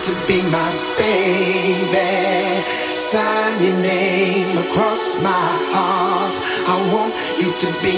to be my baby. Sign your name across my heart. I want you to be